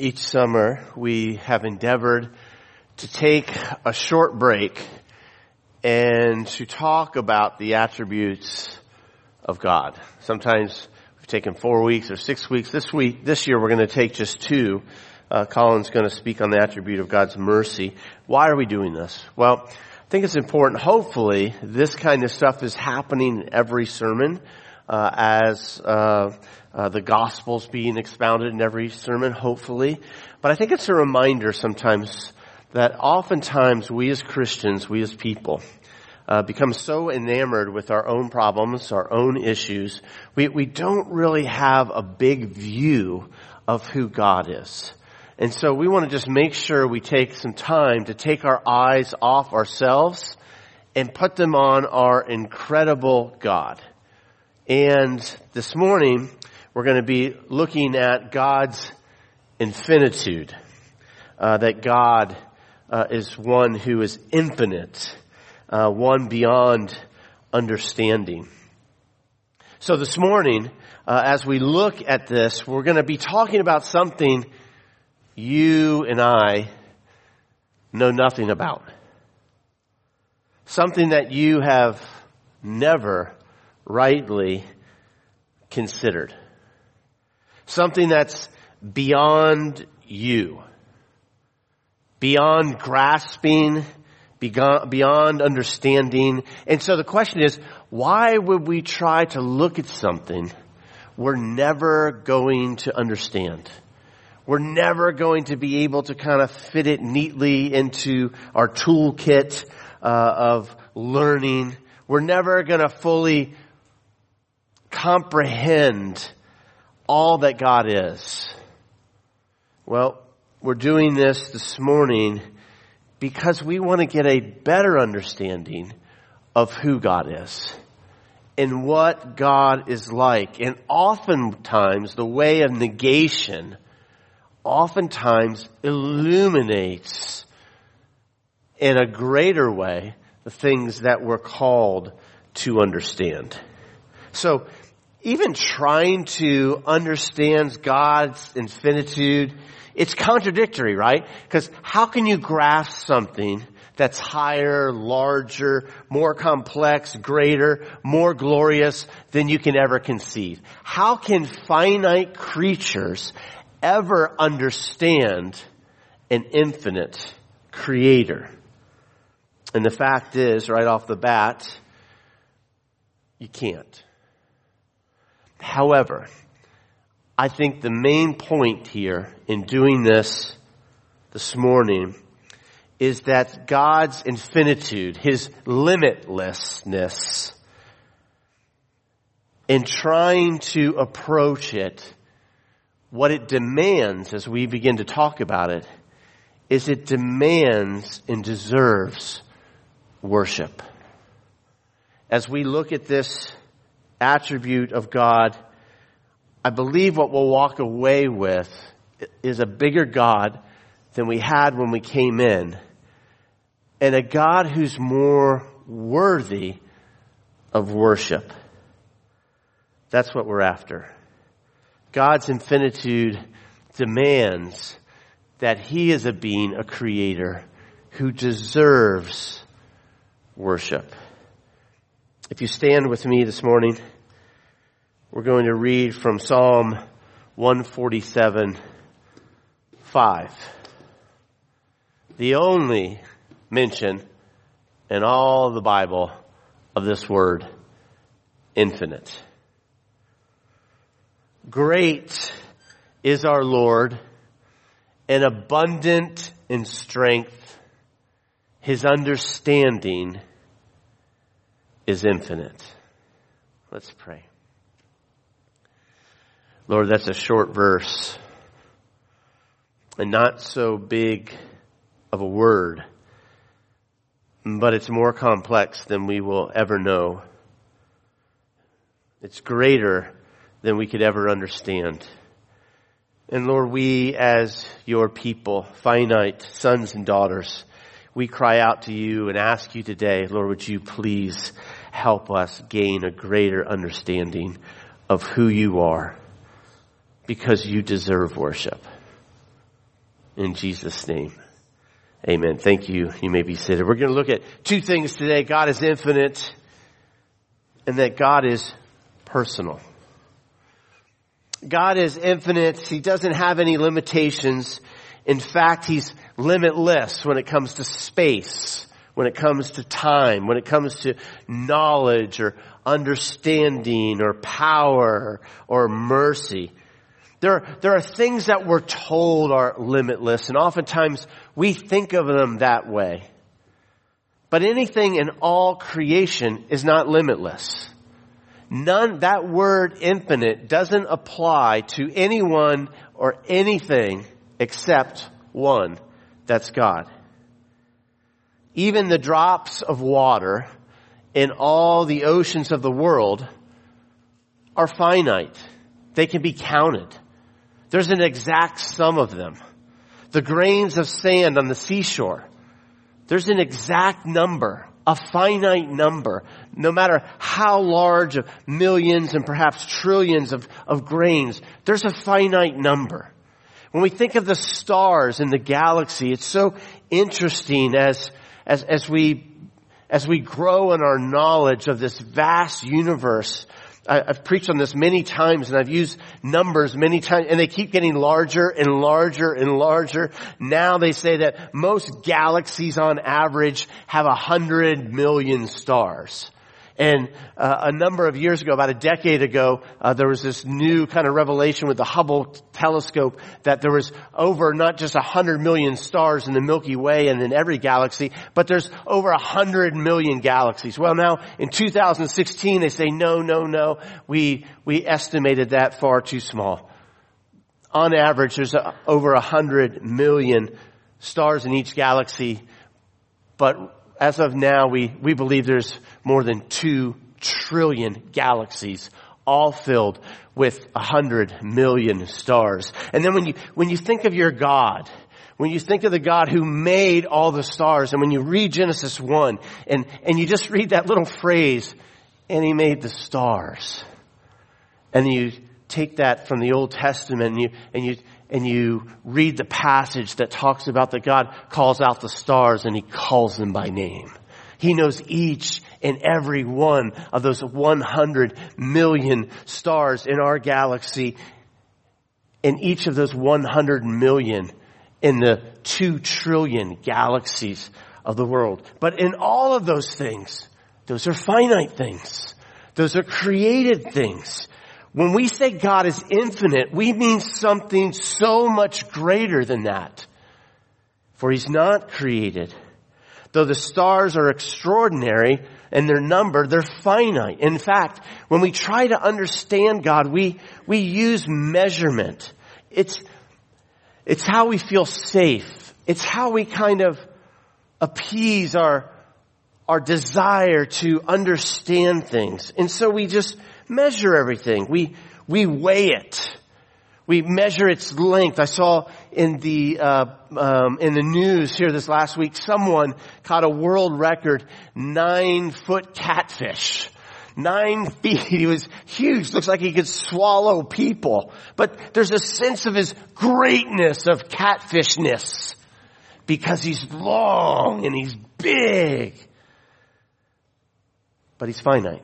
Each summer, we have endeavored to take a short break and to talk about the attributes of God. Sometimes we've taken 4 weeks or 6 weeks. This year, we're going to take just 2. Colin's going to speak on the attribute of God's mercy. Why are we doing this? Well, I think it's important. Hopefully, this kind of stuff is happening in every sermon as the Gospel's being expounded in every sermon, hopefully. But I think it's a reminder sometimes that oftentimes we as Christians, we as people, become so enamored with our own problems, our own issues, we don't really have a big view of who God is. And so we want to just make sure we take some time to take our eyes off ourselves and put them on our incredible God. And this morning, we're going to be looking at God's infinitude, that God is one who is infinite, one beyond understanding. So this morning, as we look at this, we're going to be talking about something you and I know nothing about. Something that you have never rightly considered. Something that's beyond you. Beyond grasping, beyond understanding. And so the question is, why would we try to look at something we're never going to understand? We're never going to be able to kind of fit it neatly into our toolkit of learning. We're never going to fully comprehend all that God is. Well, we're doing this morning because we want to get a better understanding of who God is and what God is like. And oftentimes, the way of negation oftentimes illuminates in a greater way the things that we're called to understand. So, even trying to understand God's infinitude, it's contradictory, right? Because how can you grasp something that's higher, larger, more complex, greater, more glorious than you can ever conceive? How can finite creatures ever understand an infinite creator? And the fact is, right off the bat, you can't. However, I think the main point here in doing this morning is that God's infinitude, His limitlessness, in trying to approach it, what it demands as we begin to talk about it, is it demands and deserves worship. As we look at this attribute of God, I believe what we'll walk away with is a bigger God than we had when we came in, and a God who's more worthy of worship. That's what we're after. God's infinitude demands that He is a being, a creator, who deserves worship. If you stand with me this morning, we're going to read from Psalm 147:5. The only mention in all of the Bible of this word, infinite. Great is our Lord and abundant in strength. His understanding is infinite. Let's pray. Lord, that's a short verse and not so big of a word, but it's more complex than we will ever know. It's greater than we could ever understand. And Lord, we as your people, finite sons and daughters, we cry out to you and ask you today, Lord, would you please help us gain a greater understanding of who you are, because you deserve worship. In Jesus' name. Amen. Thank you. You may be seated. We're going to look at two things today. God is infinite and that God is personal. God is infinite. He doesn't have any limitations. In fact, He's limitless when it comes to space, when it comes to time, when it comes to knowledge or understanding or power or mercy. There are things that we're told are limitless, and oftentimes we think of them that way. But anything in all creation is not limitless. That word infinite doesn't apply to anyone or anything except one. That's God. Even the drops of water in all the oceans of the world are finite. They can be counted. There's an exact sum of them. The grains of sand on the seashore, there's an exact number, a finite number. No matter how large, of millions and perhaps trillions of grains, there's a finite number. When we think of the stars in the galaxy, it's so interesting as we grow in our knowledge of this vast universe. I've preached on this many times, and I've used numbers many times, and they keep getting larger and larger and larger. Now they say that most galaxies on average have 100 million stars. And a number of years ago, about a decade ago, there was this new kind of revelation with the Hubble telescope that there was over not just 100 million stars in the Milky Way and in every galaxy, but there's over 100 million galaxies. Well, now in 2016, they say, no, we estimated that far too small. On average, there's over 100 million stars in each galaxy, but as of now, we believe there's more than 2 trillion galaxies, all filled with 100 million stars. And then when you think of your God, when you think of the God who made all the stars, and when you read Genesis 1, and you just read that little phrase, and He made the stars, and you take that from the Old Testament, and you read the passage that talks about that God calls out the stars and He calls them by name. He knows each and every one of those 100 million stars in our galaxy, and each of those 100 million in the 2 trillion galaxies of the world. But in all of those things, those are finite things. Those are created things. When we say God is infinite, we mean something so much greater than that. For He's not created. Though the stars are extraordinary and their number, they're finite. In fact, when we try to understand God, we use measurement. It's how we feel safe. It's how we kind of appease our desire to understand things. And so we just measure everything. We weigh it. We measure its length. I saw in the news here this last week, someone caught a world record 9-foot catfish. 9 feet. He was huge. Looks like he could swallow people. But there's a sense of his greatness, of catfishness, because he's long and he's big. But he's finite.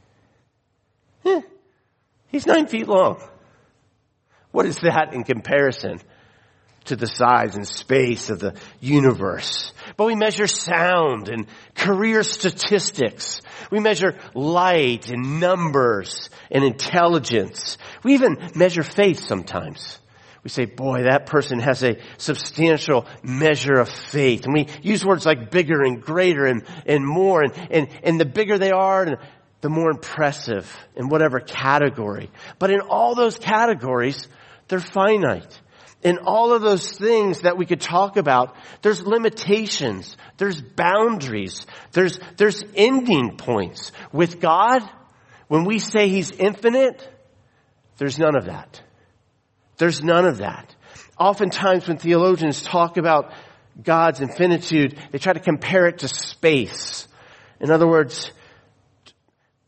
He's 9 feet long. What is that in comparison to the size and space of the universe? But we measure sound and career statistics. We measure light and numbers and intelligence. We even measure faith sometimes. We say, boy, that person has a substantial measure of faith. And we use words like bigger and greater and more. And the bigger they are, the more impressive in whatever category. But in all those categories, they're finite. In all of those things that we could talk about, there's limitations. There's boundaries. There's ending points. With God, when we say He's infinite, there's none of that. There's none of that. Oftentimes when theologians talk about God's infinitude, they try to compare it to space. In other words,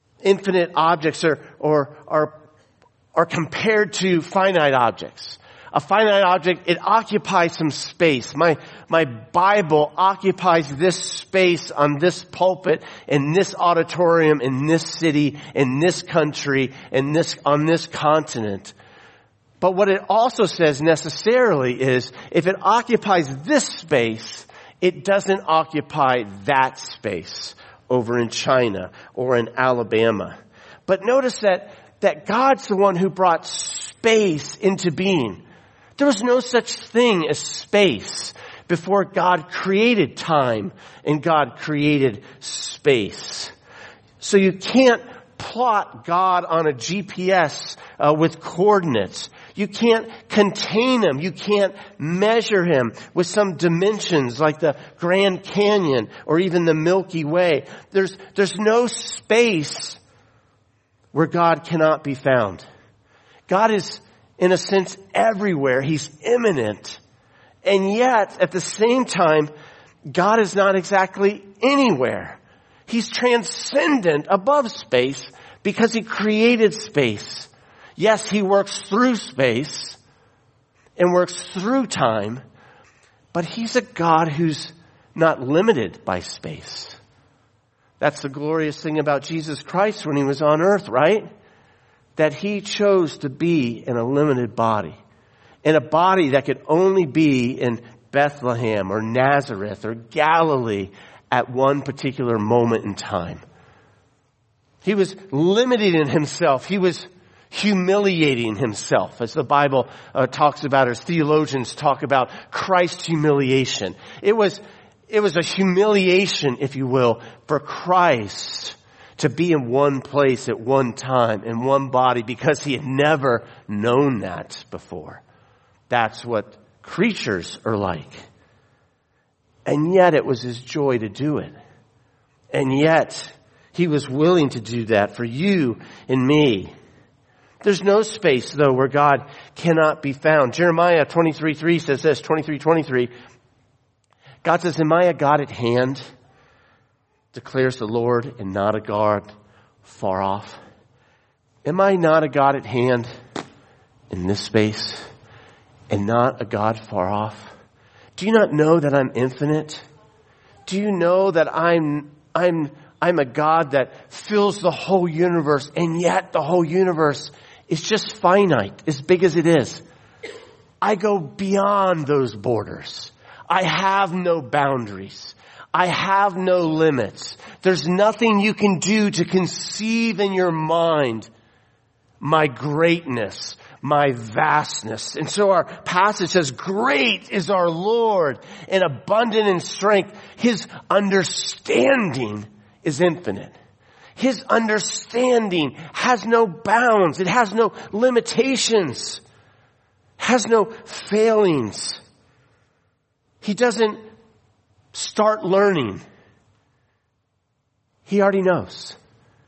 infinite objects are compared to finite objects. a finite object, it occupies some space. My Bible occupies this space on this pulpit, in this auditorium, in this city, in this country, on this continent. But what it also says necessarily is, if it occupies this space, it doesn't occupy that space over in China or in Alabama. But notice that God's the one who brought space into being. There was no such thing as space before God created time and God created space. So you can't plot God on a GPS with coordinates. You can't contain him. You can't measure him with some dimensions like the Grand Canyon or even the Milky Way. There's no space where God cannot be found. God is, in a sense, everywhere. He's immanent. And yet, at the same time, God is not exactly anywhere. He's transcendent above space because he created space. Yes, he works through space and works through time, but he's a God who's not limited by space. That's the glorious thing about Jesus Christ when he was on earth, right? That he chose to be in a limited body. In a body that could only be in Bethlehem or Nazareth or Galilee at one particular moment in time. He was limiting himself. He was humiliating himself, as the Bible talks about, as theologians talk about Christ's humiliation. It was a humiliation, if you will, for Christ to be in one place at one time, in one body, because he had never known that before. That's what creatures are like. And yet it was his joy to do it. And yet he was willing to do that for you and me. There's no space, though, where God cannot be found. Jeremiah 23:3 says this, 23:23. God says, "Am I a God at hand, declares the Lord, and not a God far off?" Am I not a God at hand in this space and not a God far off? Do you not know that I'm infinite? Do you know that I'm a God that fills the whole universe, and yet the whole universe is just finite, as big as it is? I go beyond those borders. I have no boundaries. I have no limits. There's nothing you can do to conceive in your mind my greatness, my vastness. And so our passage says, "Great is our Lord and abundant in strength. His understanding is infinite." His understanding has no bounds. It has no limitations. Has no failings. He doesn't start learning. He already knows.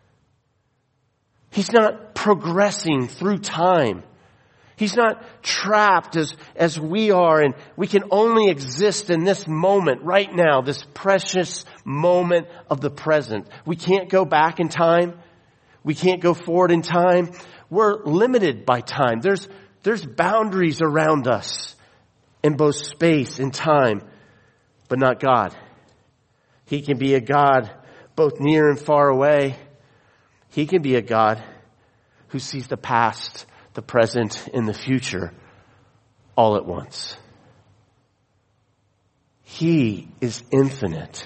He's not progressing through time. He's not trapped as we are, and we can only exist in this moment right now, this precious moment of the present. We can't go back in time. We can't go forward in time. We're limited by time. There's boundaries around us in both space and time, but not God. He can be a God both near and far away. He can be a God who sees the past, the present, and the future all at once. He is infinite.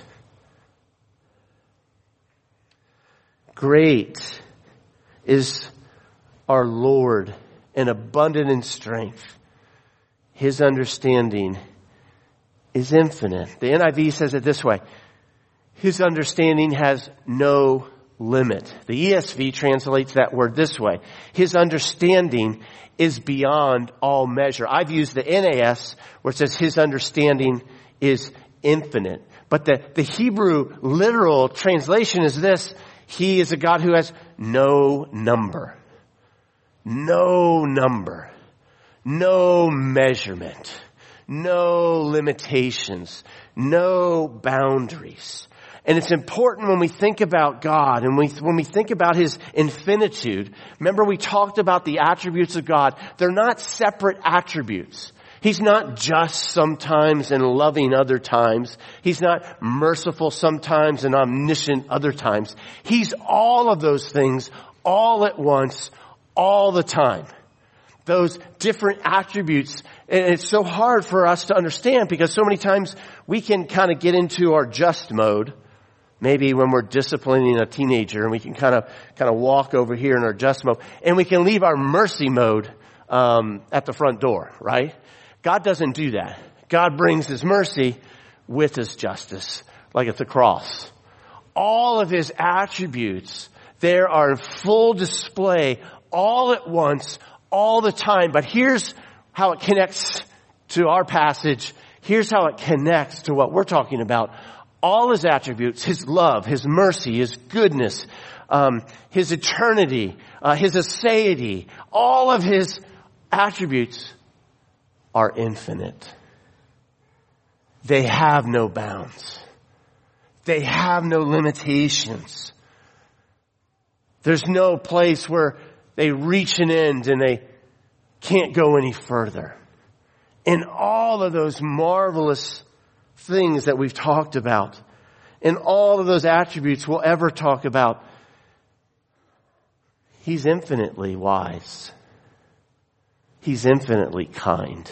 Great is our Lord and abundant in strength. His understanding is infinite. The NIV says it this way: His understanding has no limit. The ESV translates that word this way: His understanding is beyond all measure. I've used the NAS where it says His understanding is infinite. But the Hebrew literal translation is this: He is a God who has no number. No number. No measurement. No limitations. No boundaries. And it's important when we think about God and when we think about His infinitude. Remember, we talked about the attributes of God. They're not separate attributes. He's not just sometimes and loving other times. He's not merciful sometimes and omniscient other times. He's all of those things all at once, all the time. Those different attributes. And it's so hard for us to understand because so many times we can kind of get into our just mode. Maybe when we're disciplining a teenager and we can kind of walk over here in our just mode and we can leave our mercy mode, at the front door, right? God doesn't do that. God brings His mercy with His justice, like at the cross. All of His attributes, there are in full display all at once, all the time. But here's how it connects to our passage. Here's how it connects to what we're talking about. All His attributes, His love, His mercy, His goodness, His eternity, His aseity, all of His attributes are infinite. They have no bounds. They have no limitations. There's no place where they reach an end and they can't go any further. In all of those marvelous things that we've talked about, in all of those attributes we'll ever talk about, He's infinitely wise. He's infinitely kind.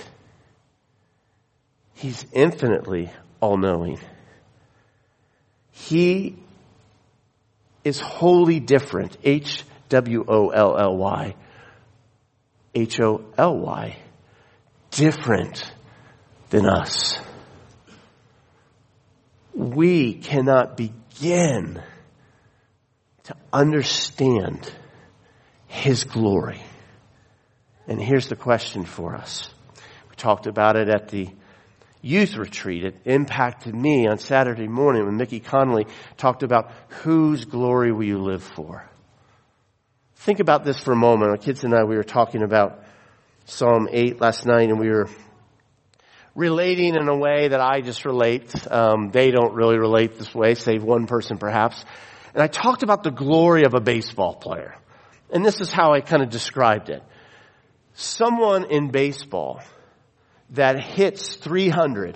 He's infinitely all-knowing. He is wholly different. H-W-O-L-L-Y. H-O-L-Y. Different than us. We cannot begin to understand His glory. And here's the question for us. We talked about it at the youth retreat. It impacted me on Saturday morning when Mickey Connolly talked about whose glory will you live for. Think about this for a moment. Our kids and I, we were talking about Psalm 8 last night, and we were relating in a way that I just relate. They don't really relate this way, save one person perhaps. And I talked about the glory of a baseball player. And this is how I kind of described it. Someone in baseball that hits 300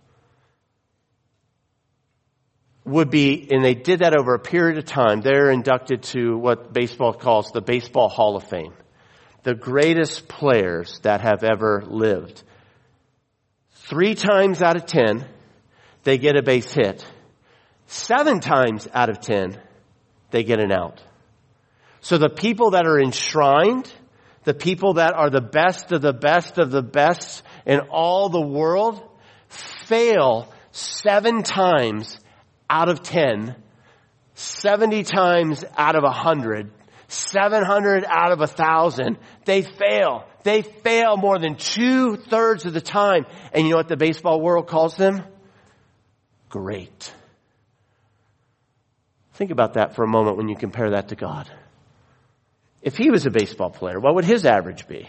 would be, and they did that over a period of time, they're inducted to what baseball calls the Baseball Hall of Fame. The greatest players that have ever lived. 3 times out of 10, they get a base hit. 7 times out of 10, they get an out. So the people that are enshrined, the people that are the best of the best of the best in all the world, fail 7 times out of 10, 70 times out of 100, 700 out of 1,000. They fail. They fail more than 2/3 of the time. And you know what the baseball world calls them? Great. Think about that for a moment when you compare that to God. If He was a baseball player, what would His average be?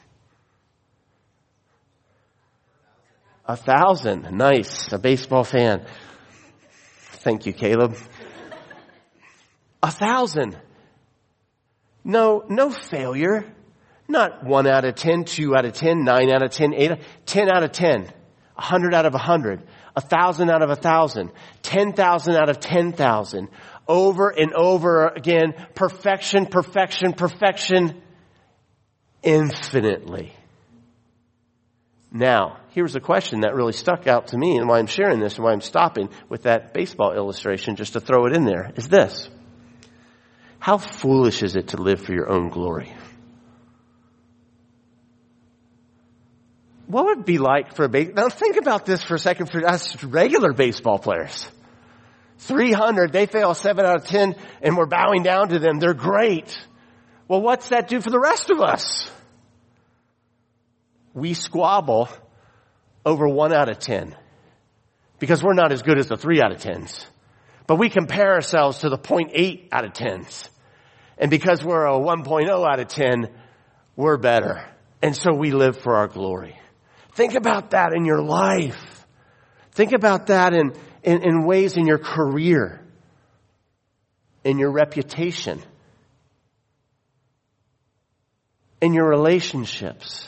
1,000. Nice. A baseball fan. Thank you, Caleb. 1,000. No failure. Not 1 out of 10, 2 out of 10, 9 out of 10, 8, 10 out of 10, 100 out of 100, 1,000 out of 1,000, 10,000 out of 10,000. Over and over again, perfection, perfection, perfection, infinitely. Now, here's a question that really stuck out to me and why I'm sharing this and why I'm stopping with that baseball illustration just to throw it in there is this. How foolish is it to live for your own glory? What would it be like for now think about this for a second for us regular baseball players. 300, they fail 7 out of 10 and we're bowing down to them. They're great. Well, what's that do for the rest of us? We squabble over 1 out of 10 because we're not as good as the 3 out of 10s. But we compare ourselves to the 0.8 out of 10s. And because we're a 1.0 out of 10, we're better. And so we live for our glory. Think about that in your life. Think about that in ways in your career, in your reputation, in your relationships,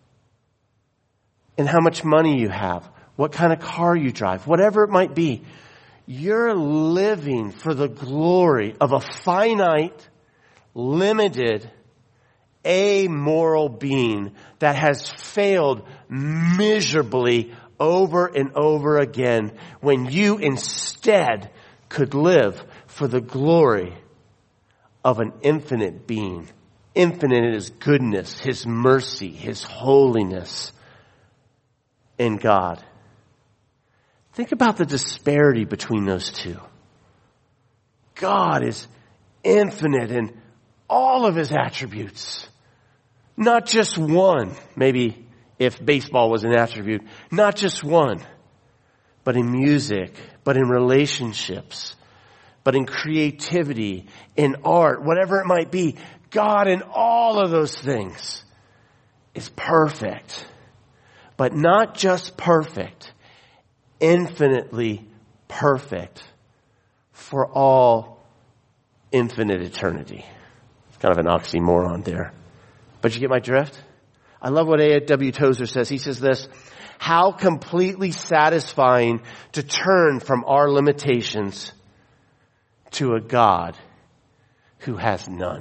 in how much money you have, what kind of car you drive, whatever it might be. You're living for the glory of a finite, limited, amoral being that has failed miserably over and over again, when you instead could live for the glory of an infinite being, infinite in His goodness, His mercy, His holiness in God. Think about the disparity between those two. God is infinite in all of His attributes. Not just one. Maybe if baseball was an attribute. Not just one. But in music. But in relationships. But in creativity. In art. Whatever it might be. God in all of those things is perfect. But not just perfect. Infinitely perfect for all infinite eternity. It's kind of an oxymoron there. But you get my drift? I love what A.W. Tozer says. He says this: how completely satisfying to turn from our limitations to a God who has none.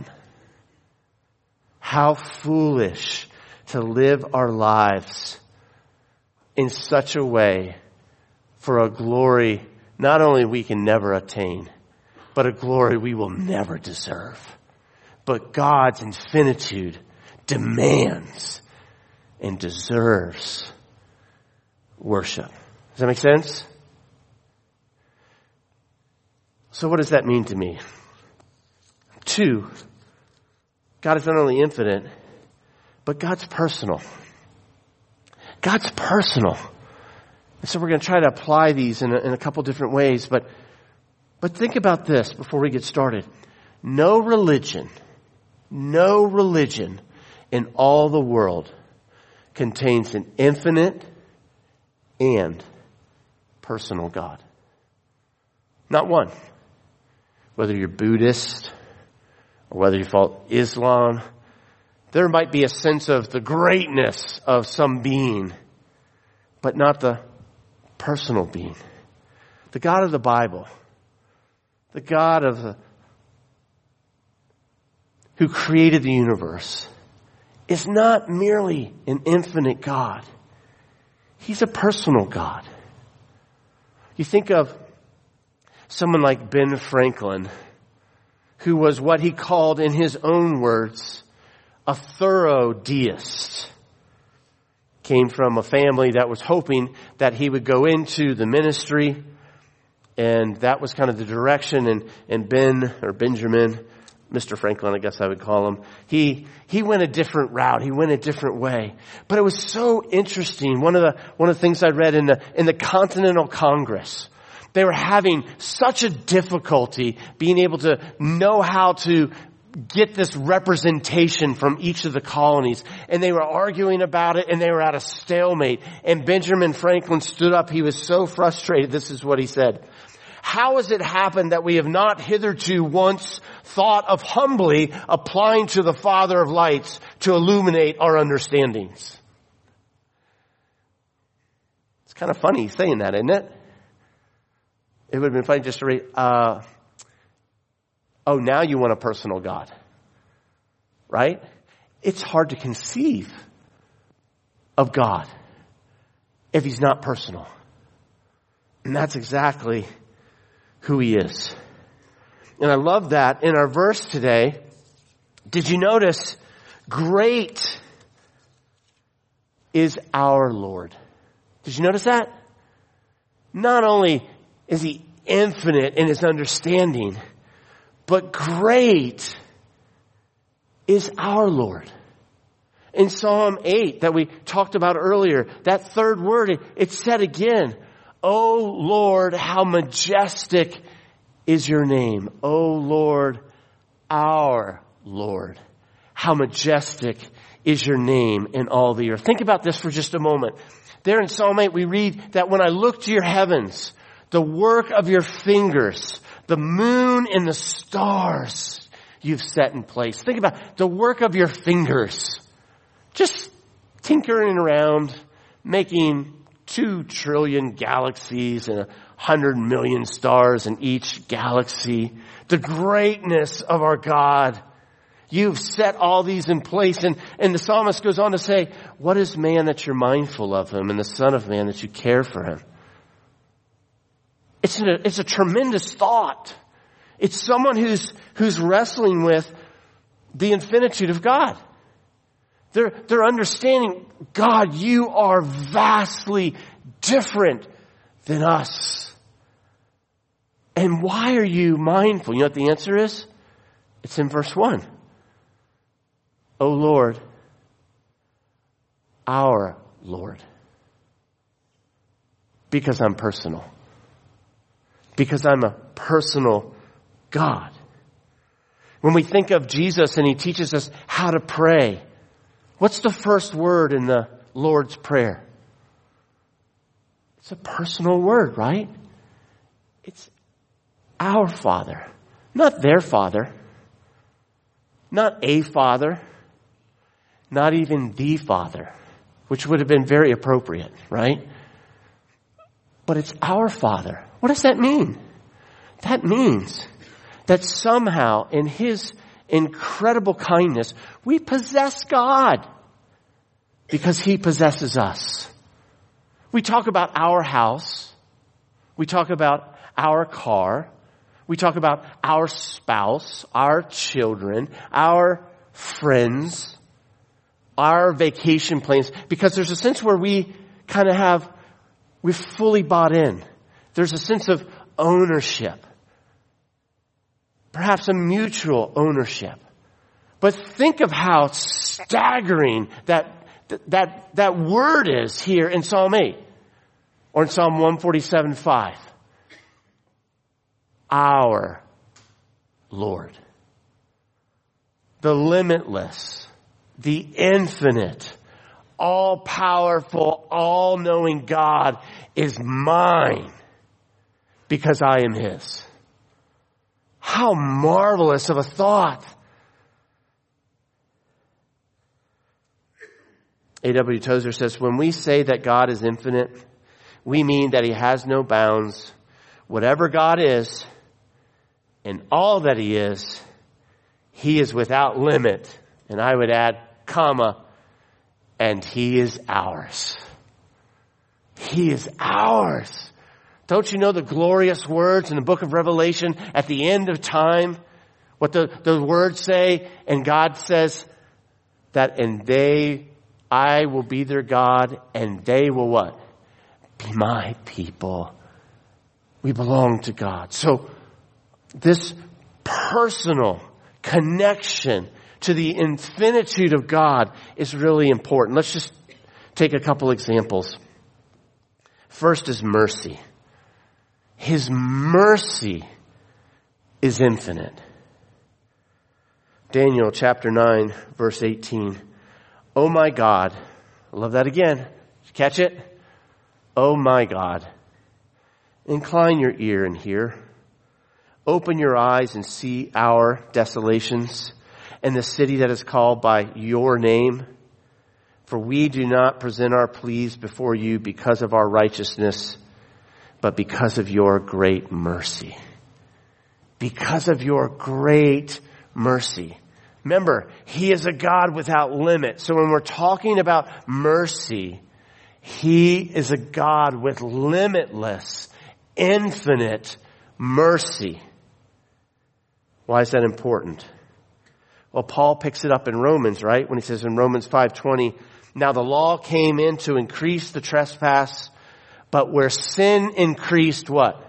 How foolish to live our lives in such a way for a glory not only we can never attain, but a glory we will never deserve. But God's infinitude demands and deserves worship. Does that make sense? So what does that mean to me? 2, God is not only infinite, but God's personal. God's personal. And so we're going to try to apply these in a couple different ways. But think about this before we get started. No religion in all the world contains an infinite and personal God. Not one. Whether you're Buddhist or whether you follow Islam, there might be a sense of the greatness of some being, but not the personal being. The God of the Bible, the God who created the universe, is not merely an infinite God. He's a personal God. You think of someone like Ben Franklin, who was what he called, in his own words, a thorough deist. Came from a family that was hoping that he would go into the ministry, and that was kind of the direction. And Benjamin, Mr. Franklin, I guess I would call him, he went a different route. He went a different way. But it was so interesting. One of the things I read in the Continental Congress, they were having such a difficulty being able to know how to get this representation from each of the colonies. And they were arguing about it, and they were at a stalemate. And Benjamin Franklin stood up. He was so frustrated. This is what he said: how has it happened that we have not hitherto once thought of humbly applying to the Father of lights to illuminate our understandings? It's kind of funny saying that, isn't it? It would have been funny just to read, oh, now you want a personal God, right? It's hard to conceive of God if He's not personal. And that's exactly who He is. And I love that in our verse today. Did you notice? Great is our Lord. Did you notice that? Not only is He infinite in His understanding, but great is our Lord. In Psalm 8 that we talked about earlier, that third word, it said again, O Lord, how majestic is your name. O Lord, our Lord, how majestic is your name in all the earth. Think about this for just a moment. There in Psalm 8 we read that when I look to your heavens, The work of your fingers, the moon and the stars you've set in place. Think about the work of your fingers. Just tinkering around, making 2 trillion galaxies and 100 million stars in each galaxy. The greatness of our God. You've set all these in place. And the psalmist goes on to say, what is man that you're mindful of him, and the son of man that you care for him? It's a tremendous thought. It's someone who's wrestling with the infinitude of God. They're understanding, God, you are vastly different than us. And why are you mindful? You know what the answer is? It's in verse 1. O Lord, our Lord. Because I'm personal. Because I'm a personal God. When we think of Jesus and he teaches us how to pray, what's the first word in the Lord's Prayer? It's a personal word, right? It's our Father. Not their Father. Not a Father. Not even the Father, which would have been very appropriate, right? But it's our Father. What does that mean? That means that somehow in his incredible kindness, we possess God because he possesses us. We talk about our house. We talk about our car. We talk about our spouse, our children, our friends, our vacation plans, because there's a sense where we kind of we've fully bought in. There's a sense of ownership. Perhaps a mutual ownership. But think of how staggering that word is here in Psalm 8 or in Psalm 147:5. Our Lord. The limitless, the infinite, all-powerful, all-knowing God is mine because I am his. How marvelous of a thought. A.W. Tozer says, when we say that God is infinite, we mean that he has no bounds. Whatever God is, and all that he is without limit. And I would add, comma, and he is ours. He is ours. Don't you know the glorious words in the book of Revelation at the end of time? What the words say, and God says that, and I will be their God, and they will what? Be my people. We belong to God. So this personal connection to the infinitude of God is really important. Let's just take a couple examples. First is mercy. His mercy is infinite. Daniel chapter 9, verse 18. Oh my God. I love that again. Did you catch it? Oh my God. Incline your ear and hear. Open your eyes and see our desolations and the city that is called by your name. For we do not present our pleas before you because of our righteousness, but because of your great mercy. Because of your great mercy. Remember, he is a God without limit. So when we're talking about mercy, he is a God with limitless, infinite mercy. Why is that important? Well, Paul picks it up in Romans, right? When he says in Romans 5:20, now the law came in to increase the trespass, but where sin increased, what?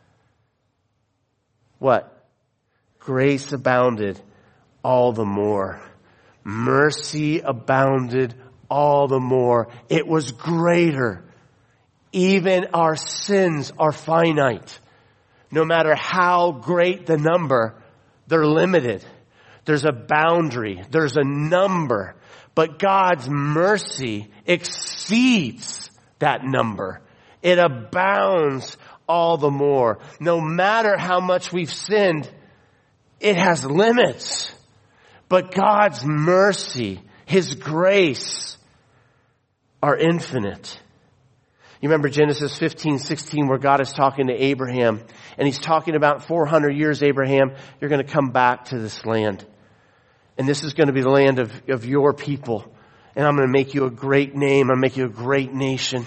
What? Grace abounded all the more. Mercy abounded all the more. It was greater. Even our sins are finite. No matter how great the number, they're limited. There's a boundary. There's a number. But God's mercy exceeds that number. It abounds all the more. No matter how much we've sinned, it has limits. But God's mercy, His grace are infinite. You remember Genesis 15:16 where God is talking to Abraham, and He's talking about 400 years, Abraham, you're going to come back to this land. And this is going to be the land of your people. And I'm going to make you a great name. I'm going to make you a great nation.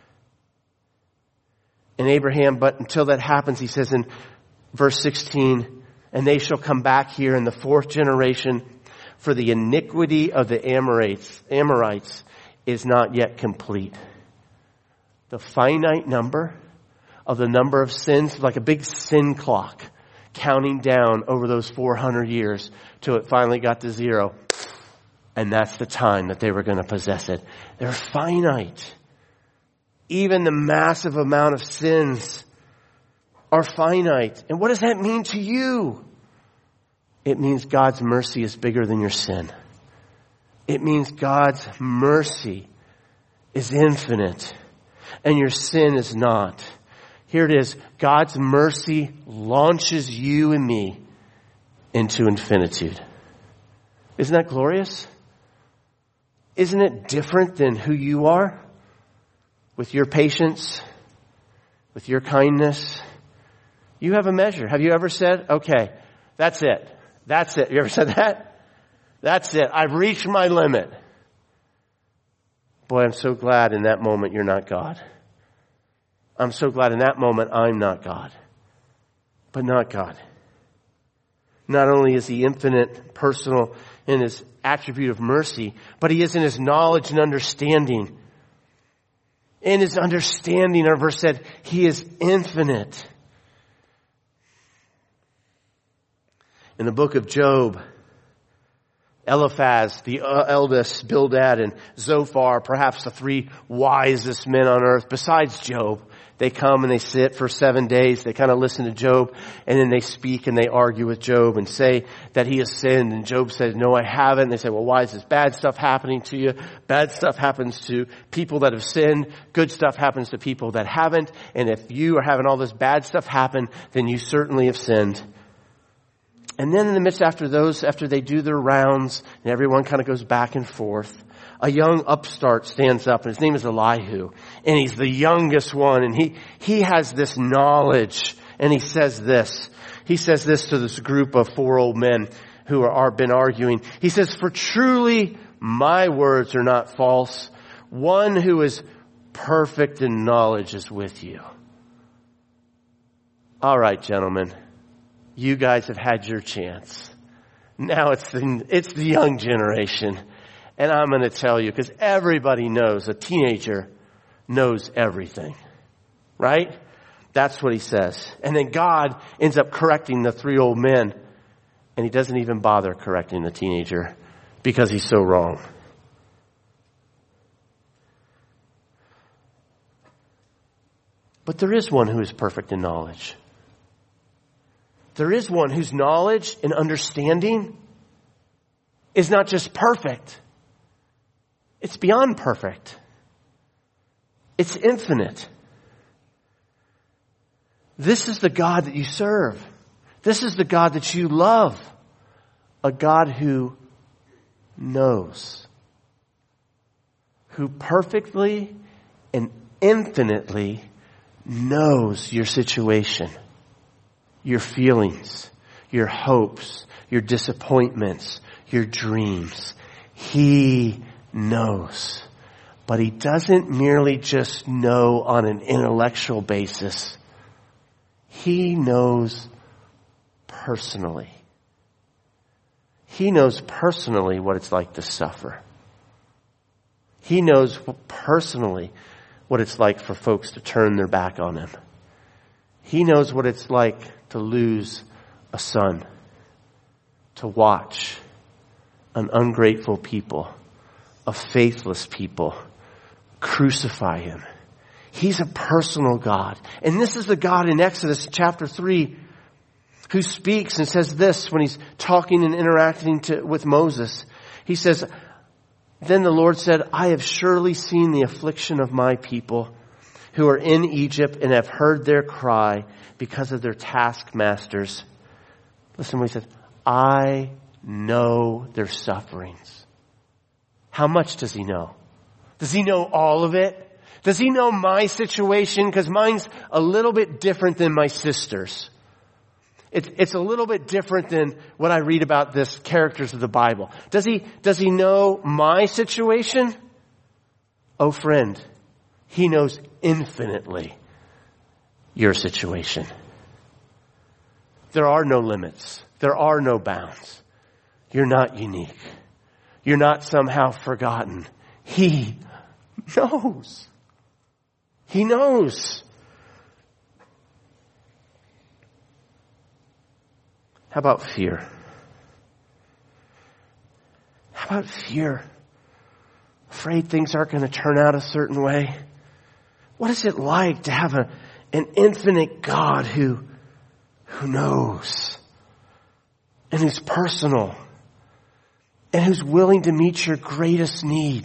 And Abraham, but until that happens, he says in verse 16, and they shall come back here in the fourth generation, for the iniquity of the Amorites is not yet complete. The finite number of the number of sins, like a big sin clock, counting down over those 400 years till it finally got to zero. And that's the time that they were going to possess it. They're finite. Even the massive amount of sins are finite. And what does that mean to you? It means God's mercy is bigger than your sin. It means God's mercy is infinite and your sin is not. Here it is. God's mercy launches you and me into infinitude. Isn't that glorious? Isn't it different than who you are? With your patience, with your kindness, you have a measure. Have you ever said, okay, that's it. That's it. You ever said that? That's it. I've reached my limit. Boy, I'm so glad in that moment you're not God. I'm so glad in that moment I'm not God. But not God. Not only is He infinite, personal in His attribute of mercy, but He is in His knowledge and understanding. In His understanding, our verse said, He is infinite. In the book of Job, Eliphaz, the eldest, Bildad, and Zophar, perhaps the three wisest men on earth besides Job, they come and they sit for 7 days. They kind of listen to Job, and then they speak and they argue with Job and say that he has sinned. And Job says, no, I haven't. And they say, well, why is this bad stuff happening to you? Bad stuff happens to people that have sinned. Good stuff happens to people that haven't. And if you are having all this bad stuff happen, then you certainly have sinned. And then in the midst after they do their rounds and everyone kind of goes back and forth, a young upstart stands up, and his name is Elihu, and he's the youngest one, and he has this knowledge, and he says this to this group of 4 old men who are been arguing. He says, for truly my words are not false. One who is perfect in knowledge is with you. All right, gentlemen, you guys have had your chance. Now it's the young generation. And I'm going to tell you, because everybody knows, a teenager knows everything. Right? That's what he says. And then God ends up correcting the 3 old men. And He doesn't even bother correcting the teenager because he's so wrong. But there is one who is perfect in knowledge. There is one whose knowledge and understanding is not just perfect. It's beyond perfect. It's infinite. This is the God that you serve. This is the God that you love. A God who knows. Who perfectly and infinitely knows your situation, your feelings, your hopes, your disappointments, your dreams. He knows. But He doesn't merely just know on an intellectual basis. He knows personally. He knows personally what it's like to suffer. He knows personally what it's like for folks to turn their back on Him. He knows what it's like to lose a son, to watch an ungrateful people, a faithless people, crucify Him. He's a personal God. And this is the God in Exodus chapter 3 who speaks and says this when He's talking and interacting with Moses. He says, then the Lord said, I have surely seen the affliction of my people who are in Egypt and have heard their cry because of their taskmasters. Listen what he says. I know their sufferings. How much does he know? Does he know all of it? Does he know my situation? Because mine's a little bit different than my sister's. It's a little bit different than what I read about this characters of the Bible. Does he know my situation? Oh friend, he knows infinitely your situation. There are no limits. There are no bounds. You're not unique. You're not somehow forgotten. He knows. He knows. How about fear? How about fear? Afraid things aren't going to turn out a certain way? What is it like to have an infinite God who knows and who's personal and who's willing to meet your greatest need?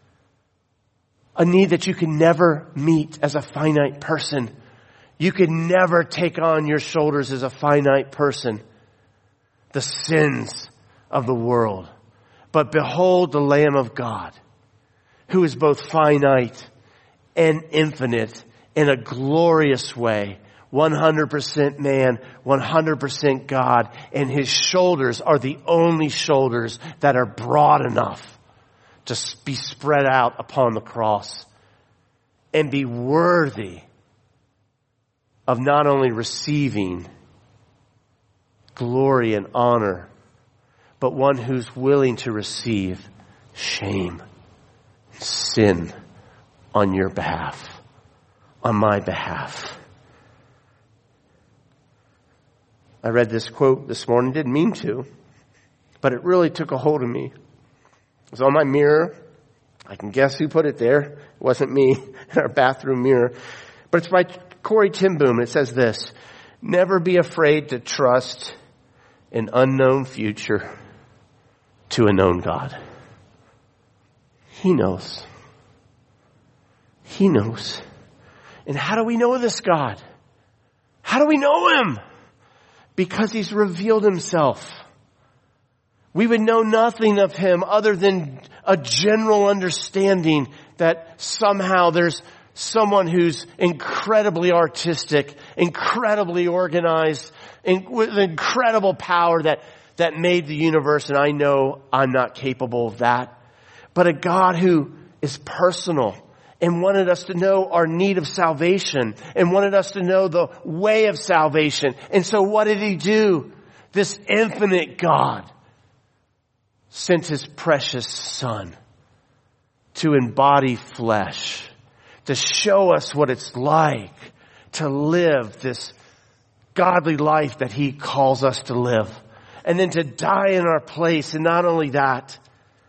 A need that you can never meet as a finite person. You could never take on your shoulders as a finite person the sins of the world. But behold the Lamb of God, who is both finite and infinite in a glorious way. 100% man, 100% God, and his shoulders are the only shoulders that are broad enough to be spread out upon the cross and be worthy of not only receiving glory and honor, but one who's willing to receive shame, sin on your behalf, on my behalf. I read this quote this morning, didn't mean to, but it really took a hold of me. It was on my mirror. I can guess who put it there. It wasn't me, in our bathroom mirror. But it's by Corrie ten Boom. It says this: never be afraid to trust an unknown future to a known God. He knows. He knows. And how do we know this God? How do we know him? Because he's revealed himself. We would know nothing of him other than a general understanding that somehow there's someone who's incredibly artistic, incredibly organized, with incredible power that made the universe, and I know I'm not capable of that. But a God who is personal and wanted us to know our need of salvation and wanted us to know the way of salvation. And so what did he do? This infinite God sent his precious Son to embody flesh, to show us what it's like to live this godly life that he calls us to live. And then to die in our place. And not only that,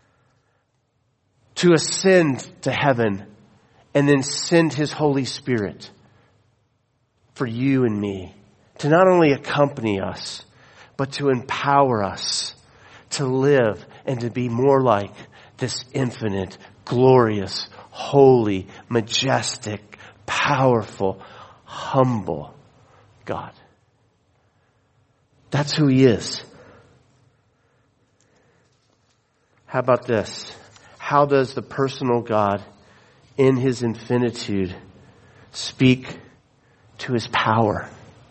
to ascend to heaven and then send his Holy Spirit for you and me. To not only accompany us, but to empower us to live and to be more like this infinite, glorious, holy, majestic, powerful, humble God. That's who he is. How about this? How does the personal God in his infinitude speak to his power?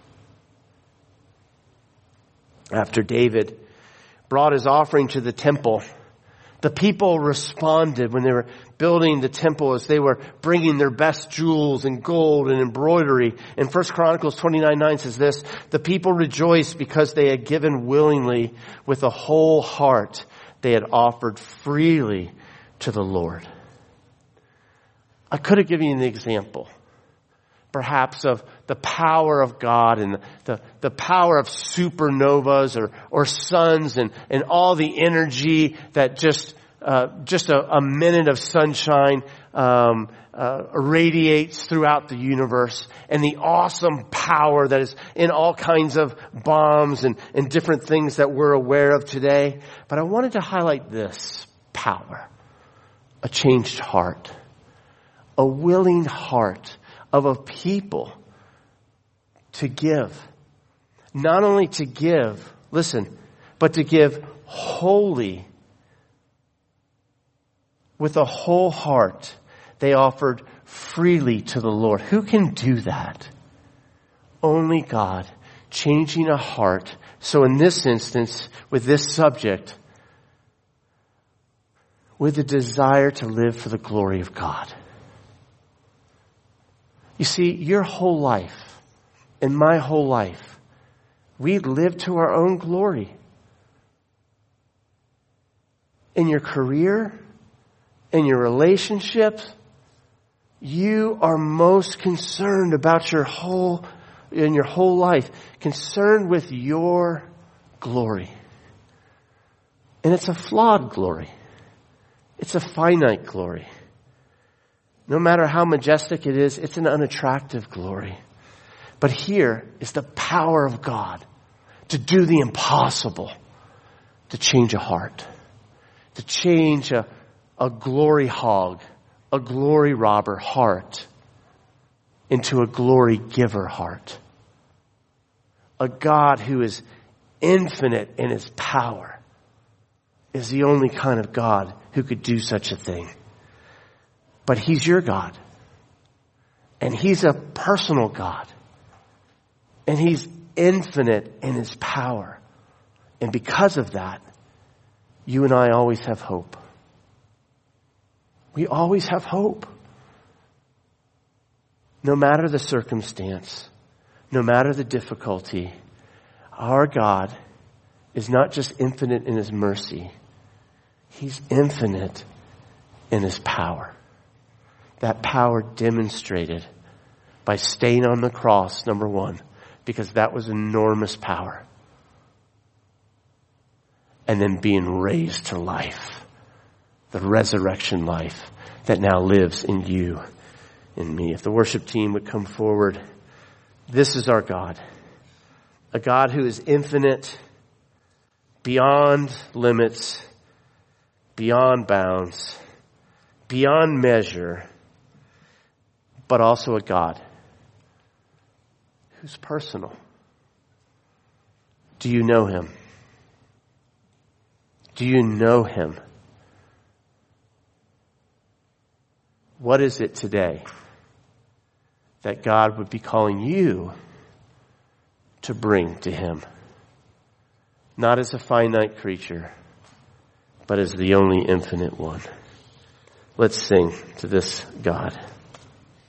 After David brought his offering to the temple, the people responded when they were building the temple as they were bringing their best jewels and gold and embroidery. And 1 Chronicles 29:9 says this: the people rejoiced because they had given willingly with a whole heart. They had offered freely to the Lord. I could have given you an example, perhaps, of the power of God and the power of supernovas or suns and all the energy that just a minute of sunshine radiates throughout the universe, and the awesome power that is in all kinds of bombs and different things that we're aware of today. But I wanted to highlight this power: a changed heart, a willing heart, of a people to give. Not only to give, listen, but to give wholly, with a whole heart. They offered freely to the Lord. Who can do that? Only God, changing a heart. So in this instance, with this subject, with a desire to live for the glory of God. You see, your whole life and my whole life, we live to our own glory. In your career, in your relationships, you are most concerned about your whole life, concerned with your glory. And it's a flawed glory. It's a finite glory. No matter how majestic it is, it's an unattractive glory. But here is the power of God to do the impossible, to change a heart, to change a glory hog, a glory robber heart into a glory giver heart. A God who is infinite in his power is the only kind of God who could do such a thing. But he's your God. And he's a personal God. And he's infinite in his power. And because of that, you and I always have hope. We always have hope. No matter the circumstance, no matter the difficulty, our God is not just infinite in his mercy. He's infinite in his power. That power demonstrated by staying on the cross, number one, because that was enormous power. And then being raised to life, the resurrection life that now lives in you and me. If the worship team would come forward, this is our God. A God who is infinite, beyond limits, beyond bounds, beyond measure, but also a God who's personal. Do you know him? Do you know him? What is it today that God would be calling you to bring to him? Not as a finite creature, but as the only infinite one. Let's sing to this God.